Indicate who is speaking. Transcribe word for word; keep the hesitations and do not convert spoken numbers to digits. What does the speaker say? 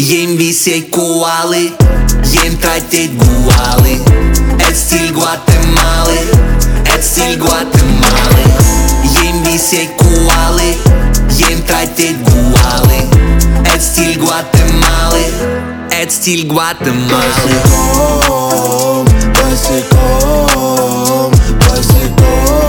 Speaker 1: Ем висеть куалы, ем тратить гуалы. Это стиль Гватемалы, это стиль Гватемалы. Ем висеть куалы, ем тратить гуалы. Это стиль Гватемалы, это стиль Гватемалы.
Speaker 2: Bosicom, bosicom, bosicom.